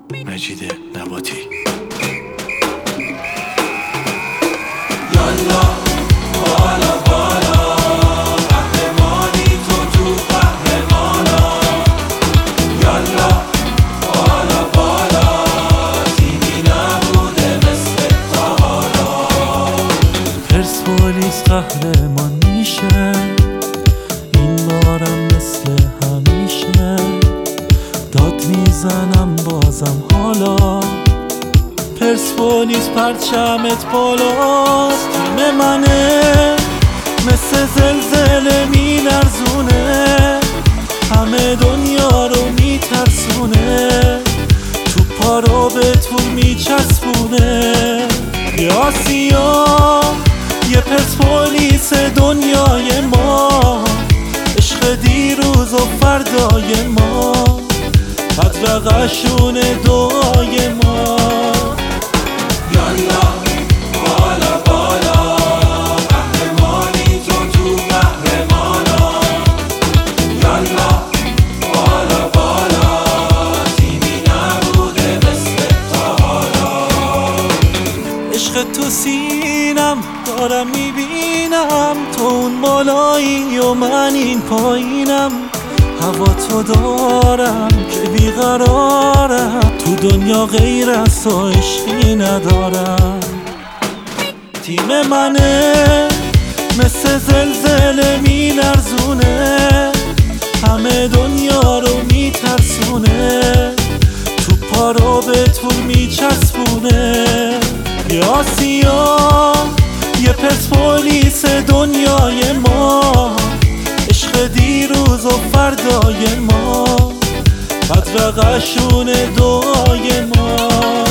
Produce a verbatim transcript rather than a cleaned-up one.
مجید نباتی. یالا بالا بالا قهرمانی تو تو قهرمانا. یالا بالا بالا تیمی نبوده مثل تا حالا. پرسپولیس قهرمان میشه این بارم مثل همیشه. داد میزنم بازم حالا. پرسپولیس پرچمت بالاست، تیم منه مثل زلزله میلرزونه، همه دنیا رو میترسونه، توپا رو به تو میچسبونه. یه آسیا یه پرسپولیس دنیای ما، عشق دیروز و فردای ما، بدرقشون دعای ما. یالا بالا بالا قهرمانی تو تو قهرمانا. یالا بالا بالا تیمی نبوده مثل تا حالا. عشق تو سینم دارم میبینم، تو اون بالایی و من این پایینم. هوا تو دارم که بیقرارم، تو دنیا غیر از تو عشقی ندارم. تیم منه مثل زلزله میلرزونه، همه دنیا رو میترسونه، توپا رو به تو میچسبونه. یه آسیا یه پرسپولیس دنیای ما، عشق دیروز و فردای ما، بدرقشون دعای ما.